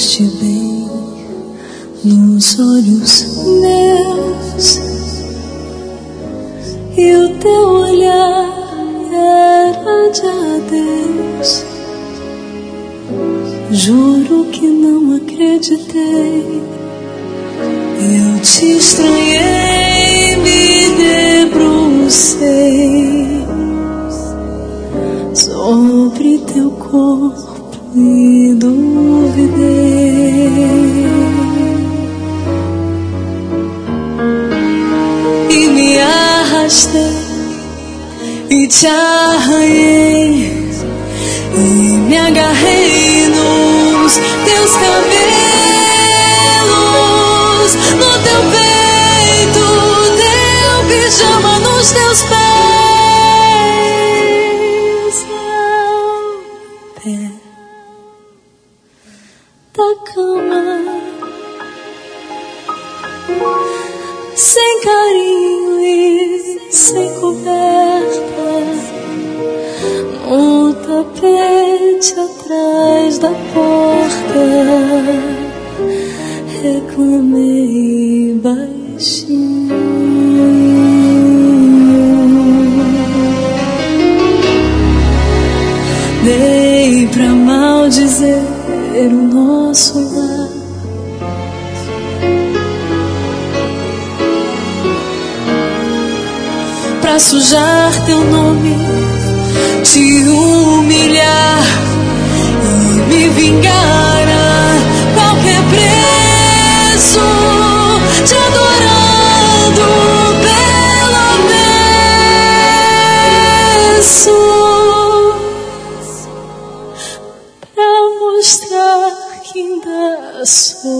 olhaste bem nos olhos meus, e o teu olhar era de adeus. Juro que não acreditei. Eu te estranhei, me debrucei sobre teu corpo e duvidei, e me arrastei e te arranhei, e me agarrei nos teus cabelos, no teu peito, teu pijama nos teus pés, ao pé da cama, sem carinho e sem coberta, no tapete atrás da porta, reclamei baixinho. Dei pra maldizer o nosso lar, pra sujar teu nome, te humilhar e me vingar a qualquer preço, te adorando pelo avesso, pra mostrar que ainda sou